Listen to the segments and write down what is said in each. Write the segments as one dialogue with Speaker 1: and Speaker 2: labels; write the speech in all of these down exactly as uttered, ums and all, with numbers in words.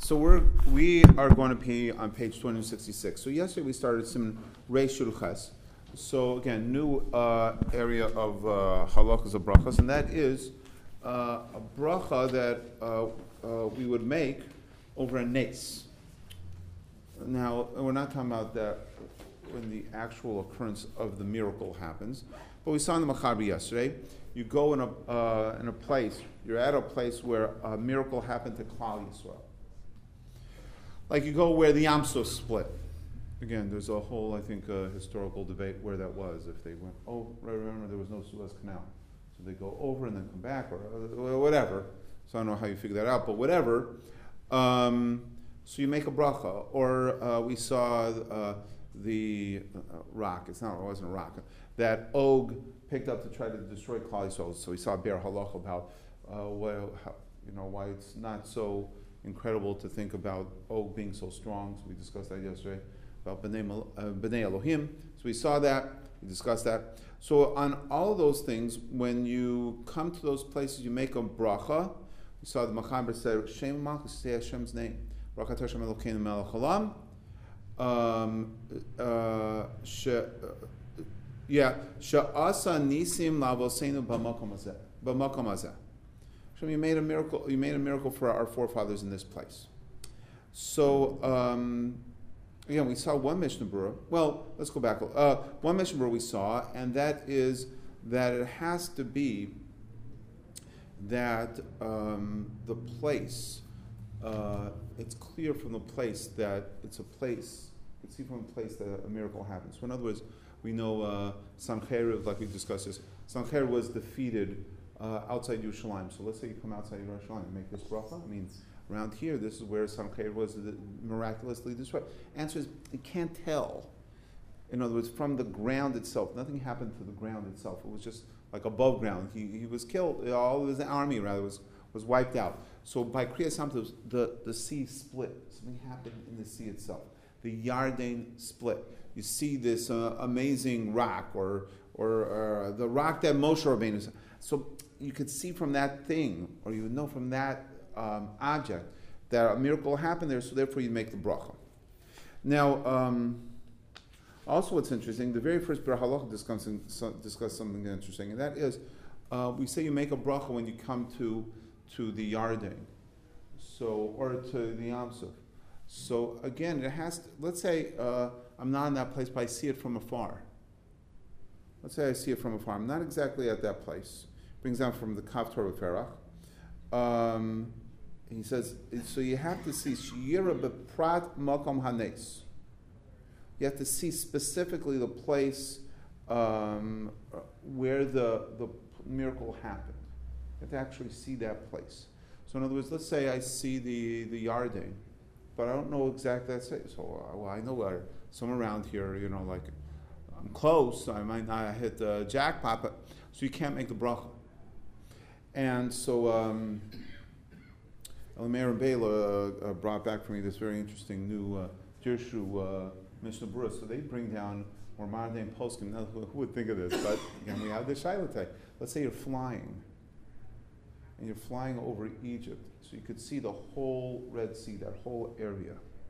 Speaker 1: So we're we are going to be on page two hundred sixty-six. So yesterday we started some Reish Shul Ches. So again, new uh, area of uh, halachas of brachas, and that is uh, a bracha that uh, uh, we would make over a nes. Now we're not talking about that when the actual occurrence of the miracle happens, but we saw in the Machaber yesterday. You go in a uh, in a place. You're at a place where a miracle happened to Klal Yisrael. Like you go where the Yam Suf split. Again, there's a whole, I think, uh, historical debate where that was. If they went, oh, right, remember there was no Suez Canal. So they go over and then come back or uh, whatever. So I don't know how you figure that out, but whatever. Um, so you make a bracha. Or uh, we saw uh, the uh, rock, it's not, it wasn't a rock, that Og picked up to try to destroy Klal Yisrael. So we saw Ber Halach about uh, well, how, you know, why it's not so incredible to think about Og being so strong. So we discussed that yesterday about B'nai, uh, B'nai Elohim. So we saw that, we discussed that. So on all of those things, when you come to those places, you make a bracha. We saw the Machaber said, Shem Malchus, say Hashem's name. Bracha Hashem Elokeinu Melech Haolam. Um, uh, she, uh, yeah, She'asa Nisim Lavoseinu B'makom Hazeh. B'makom Hazeh. So you made a miracle. You made a miracle for our forefathers in this place. So um, again, we saw one Mishnah Berurah. Well, let's go back. Uh, one Mishnah Berurah we saw, and that is that it has to be that um, the place. Uh, it's clear from the place that it's a place. You can see from the place that a miracle happens. So in other words, we know uh, Sancheriv, like we discussed this. Sancheriv was defeated. Uh, outside Yerushalayim. So let's say you come outside Yerushalayim and make this bracha. I mean, around here, this is where Sancheir was miraculously destroyed. Answer is, you can't tell. In other words, from the ground itself, nothing happened to the ground itself. It was just like above ground. He he was killed. All of his army, rather, was, was wiped out. So by Kriya Samtos, the, the sea split. Something happened in the sea itself. The Yarden split. You see this uh, amazing rock, or or uh, the rock that Moshe Rabbeinu said. So you could see from that thing, or you would know from that um, object, that a miracle happened there, so therefore you make the bracha. Now, um, also what's interesting, the very first Ber Halach discussed discuss something interesting, and that is, uh, we say you make a bracha when you come to to the Yarden, so, or to the Yam Suf. So again, it has to, let's say uh, I'm not in that place, but I see it from afar. Let's say I see it from afar. I'm not exactly at that place. Brings down from the Kav Torah Ferach. Um, he says, so you have to see Shira Beprat Makom Hanes. You have to see specifically the place um, where the, the miracle happened. You have to actually see that place. So in other words, let's say I see the, the Yarden, but I don't know exactly that place. So uh, well, I know where somewhere around here, you know, like I'm close, I might not hit the jackpot, but so you can't make the bracha. And so um, Elmer and Bela uh, uh, brought back for me this very interesting new uh, Dirshu uh, Mishnah Berurah. So they bring down more modern day poskim. Now, who, who would think of this? But again, we have the Shiloh. Let's say you're flying, and you're flying over Egypt, so you could see the whole Red Sea, that whole area.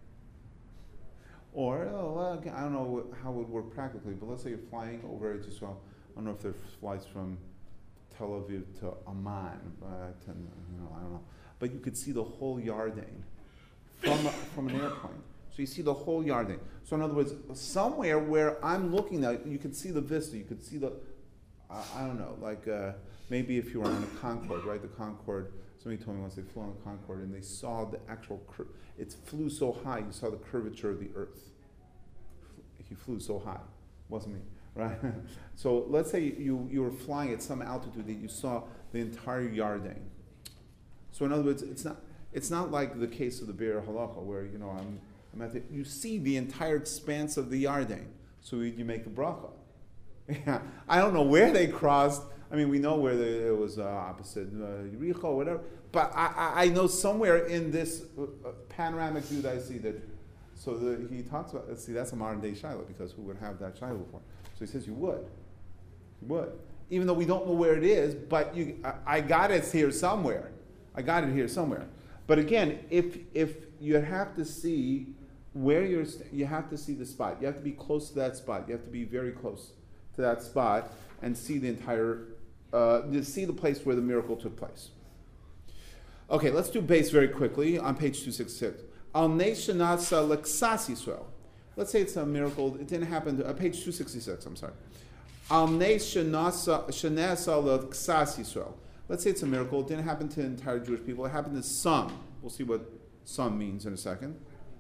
Speaker 1: Or, oh, well, again, I don't know how it would work practically, but let's say you're flying over Israel. I don't know if there are flights from Tel Aviv to Amman, but you know, I don't know. But you could see the whole Yarden from, from an airplane. So you see the whole Yarden. So in other words, somewhere where I'm looking at, you could see the vista, you could see the, I, I don't know, like uh, maybe if you were on a Concorde, right? The Concorde, somebody told me once they flew on a Concorde and they saw the actual, cur- it flew so high, you saw the curvature of the earth. He flew so high. Wasn't me, right? So let's say you, you were flying at some altitude that you saw the entire Yarden. So in other words, it's not it's not like the case of the Be'er Halacha where, you know, I'm, I'm at the, you see the entire expanse of the Yarden. So you make the bracha. Yeah. I don't know where they crossed. I mean, we know where the, it was uh, opposite uh, Yericho or whatever. But I, I, I know somewhere in this uh, panoramic view that I see that. So the, he talks about, see, that's a modern day Shiloh, because who would have that Shiloh before? So he says you would. You would. Even though we don't know where it is, but you, I, I got it here somewhere. I got it here somewhere. But again, if if you have to see where you're, st- you have to see the spot. You have to be close to that spot. You have to be very close to that spot and see the entire, uh, to see the place where the miracle took place. Okay, let's do base very quickly on page two sixty-six. Al Neshanasa Lexas Yisrael. Let's say it's a miracle. It didn't happen to uh, page two sixty-six. I'm sorry. Al Neshanasa Lexas Yisrael. Let's say it's a miracle. It didn't happen to the entire Jewish people. It happened to some. We'll see what some means in a second.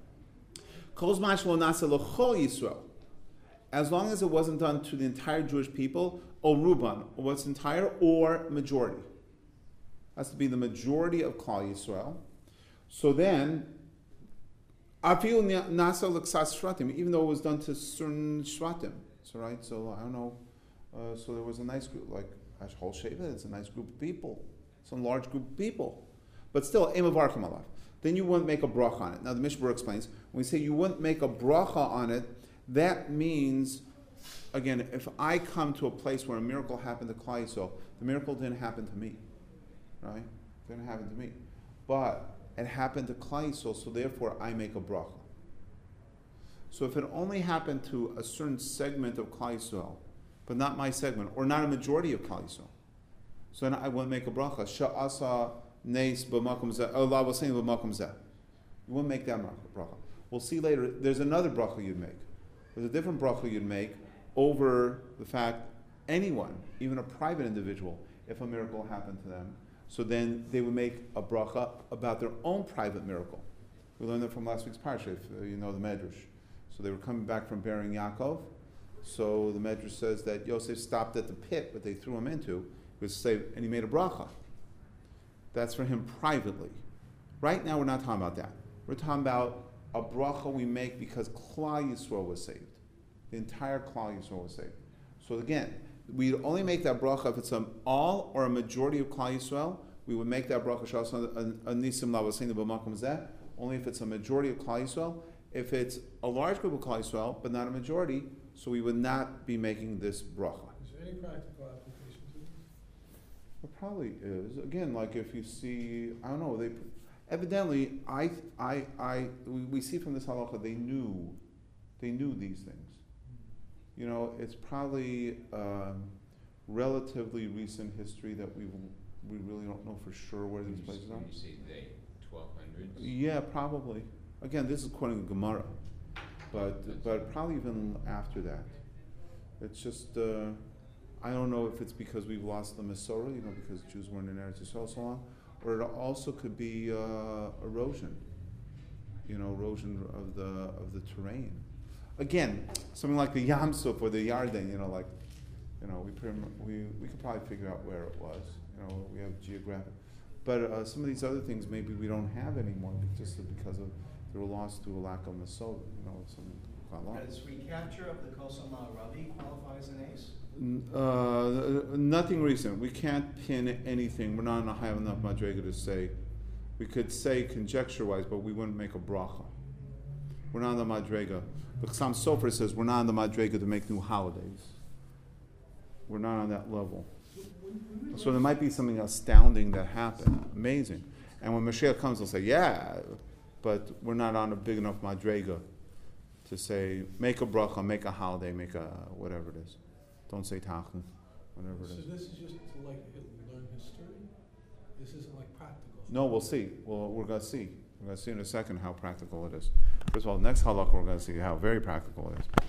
Speaker 1: As long as it wasn't done to the entire Jewish people, or Ruban, or what's entire, or majority. It has to be the majority of Klal Yisrael. So then, even though it was done to certain Shvatim. So right, so I don't know, uh, so there was a nice group, like Ashchol Sheva, it's a nice group of people, some large group of people. But still, Ema Varkim Alav. Then you wouldn't make a bracha on it. Now the Mishmur explains, when we say you wouldn't make a bracha on it, that means, again, if I come to a place where a miracle happened to Klal Yisrael, the miracle didn't happen to me, right? It didn't happen to me. But it happened to Klal Yisrael, so therefore I make a bracha. So if it only happened to a certain segment of Klal Yisrael, but not my segment, or not a majority of Klal Yisrael, so then I wouldn't make a bracha. Sha'asa neis b'makom zeh. Allah was saying b'makom zeh. You wouldn't make that bracha. We'll see later. There's another bracha you'd make. There's a different bracha you'd make over the fact anyone, even a private individual, if a miracle happened to them, so then they would make a bracha about their own private miracle. We learned that from last week's parsha, if uh, you know the Medrash. So they were coming back from burying Yaakov. So the Medrash says that Yosef stopped at the pit that they threw him into, was saved, and he made a bracha. That's for him privately. Right now we're not talking about that. We're talking about a bracha we make because Klal Yisrael was saved. The entire Klal Yisrael was saved. So again, we only make that bracha if it's an all or a majority of Klal Yisrael. We would make that bracha Nisim Lavaseinu B'makom Zeh only if it's a majority of Klal Yisrael. If it's a large group of Klal Yisrael, but not a majority, so we would not be making this bracha.
Speaker 2: Is there any practical application to this?
Speaker 1: There probably is. Again, like if you see, I don't know, they evidently, I, I, I, we, we see from this halacha, they knew, they knew these things. You know, it's probably um, relatively recent history that we we really don't know for sure where these places are.
Speaker 3: You say they, twelve hundreds?
Speaker 1: Yeah, probably. Again, this is quoting a Gemara, but but probably even after that. It's just uh, I don't know if it's because we've lost the Masorah, you know, because Jews weren't in Eretz Yisrael so long, or it also could be uh, erosion. You know, erosion of the of the terrain. Again, something like the Yam Suf or the Yarden, you know, like, you know, we prim- we we could probably figure out where it was. You know, we have geographic, but uh, some of these other things maybe we don't have anymore just because of they were lost through a lack of Masorah. You know, some
Speaker 4: Does recapture of the Kosam Ravi qualify as an ace?
Speaker 1: N- uh, nothing recent. We can't pin anything. We're not in a high enough madrega to say. We could say conjecture-wise, but we wouldn't make a bracha. We're not on the madrega. The Chassam Sofer says we're not on the madrega to make new holidays. We're not on that level. So there might be something astounding that happened, amazing. And when Mashiach comes, they'll say, yeah, but we're not on a big enough madrega to say, make a bracha, make a holiday, make a whatever it is. Don't say tachan, whatever it is.
Speaker 2: So this is just to like learn history? This isn't like practical?
Speaker 1: No, we'll see. Well, we're going to see. We're going to see in a second how practical it is. First of all, next halakha we're going to see how very practical it is.